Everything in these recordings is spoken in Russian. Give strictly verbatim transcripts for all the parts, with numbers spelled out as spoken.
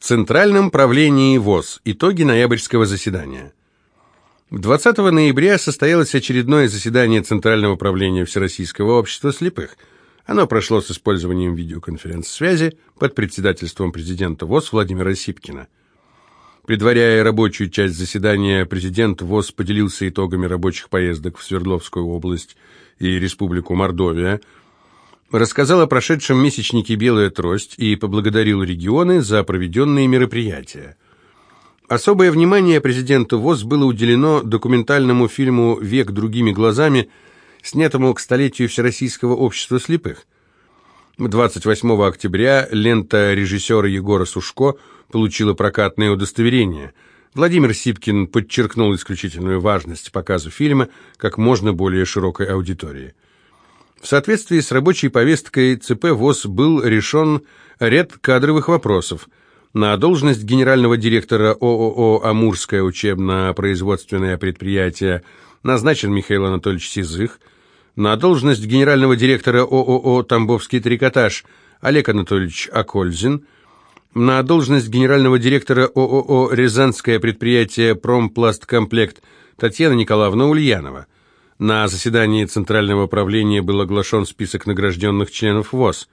Центральном правлении ВОС. Итоги ноябрьского заседания. двадцатого ноября состоялось очередное заседание Центрального правления Всероссийского общества слепых. Оно прошло с использованием видеоконференц-связи под председательством президента ВОС Владимира Сипкина. Предваряя рабочую часть заседания, президент ВОС поделился итогами рабочих поездок в Свердловскую область и Республику Мордовия, рассказал о прошедшем месячнике «Белая трость» и поблагодарил регионы за проведенные мероприятия. Особое внимание президенту ВОС было уделено документальному фильму «Век другими глазами», снятому к столетию Всероссийского общества слепых. двадцать восьмого октября лента режиссера Егора Сушко получила прокатное удостоверение. Владимир Сипкин подчеркнул исключительную важность показа фильма как можно более широкой аудитории. В соответствии с рабочей повесткой ЦП ВОС был решен ряд кадровых вопросов. На должность генерального директора ООО «Амурское учебно-производственное предприятие» назначен Михаил Анатольевич Сизых. На должность генерального директора ООО «Тамбовский трикотаж» Олег Анатольевич Акользин. На должность генерального директора ООО «Рязанское предприятие «Промпласткомплект» Татьяна Николаевна Ульянова. На заседании Центрального правления был оглашен список награжденных членов ВОС.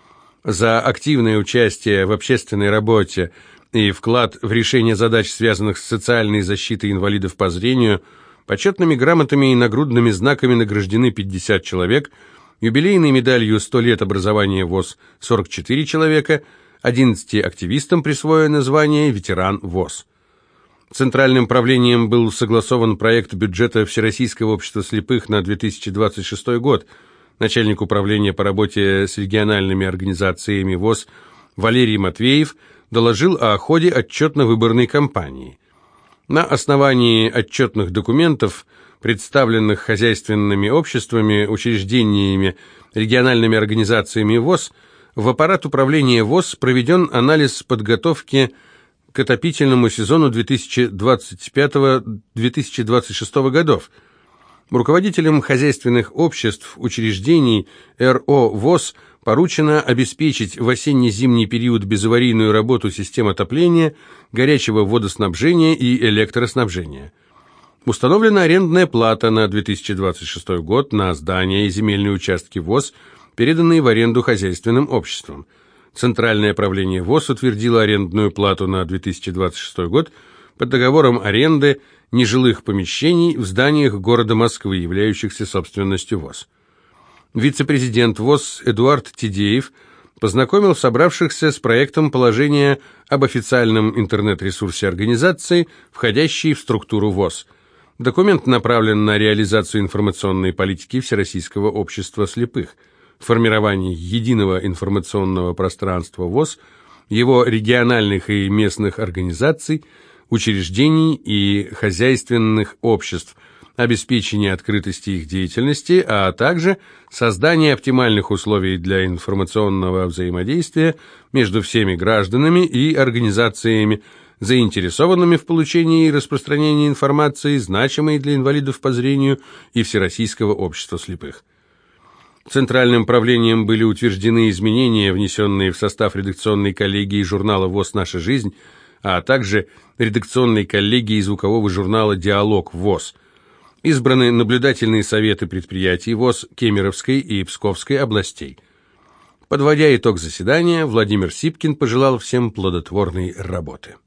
За активное участие в общественной работе и вклад в решение задач, связанных с социальной защитой инвалидов по зрению, почетными грамотами и нагрудными знаками награждены пятьдесят человек, юбилейной медалью сто лет образования ВОС сорок четыре человека, одиннадцати активистам присвоено звание «Ветеран ВОС». Центральным правлением был согласован проект бюджета Всероссийского общества слепых на две тысячи двадцать шестой год. Начальник управления по работе с региональными организациями ВОС Валерий Матвеев доложил о ходе отчетно-выборной кампании. На основании отчетных документов, представленных хозяйственными обществами, учреждениями, региональными организациями ВОС, в аппарат управления ВОС проведен анализ подготовки к отопительному сезону две тысячи двадцать пятого — две тысячи двадцать шестого годов. Руководителям хозяйственных обществ, учреждений РО ВОС поручено обеспечить в осенне-зимний период безаварийную работу систем отопления, горячего водоснабжения и электроснабжения. Установлена арендная плата на две тысячи двадцать шестой год на здания и земельные участки ВОС, переданные в аренду хозяйственным обществам. Центральное правление ВОС утвердило арендную плату на две тысячи двадцать шестой год под договором аренды нежилых помещений в зданиях города Москвы, являющихся собственностью ВОС. Вице-президент ВОС Эдуард Тидеев познакомил собравшихся с проектом положения об официальном интернет-ресурсе организации, входящей в структуру ВОС. Документ направлен на реализацию информационной политики Всероссийского общества слепых, формирование единого информационного пространства ВОС, его региональных и местных организаций, учреждений и хозяйственных обществ, обеспечение открытости их деятельности, а также создание оптимальных условий для информационного взаимодействия между всеми гражданами и организациями, заинтересованными в получении и распространении информации, значимой для инвалидов по зрению и Всероссийского общества слепых. Центральным правлением были утверждены изменения, внесенные в состав редакционной коллегии журнала ВОС «Наша жизнь», а также редакционной коллегии звукового журнала «Диалог ВОС». Избраны наблюдательные советы предприятий ВОС Кемеровской и Псковской областей. Подводя итог заседания, Владимир Сипкин пожелал всем плодотворной работы.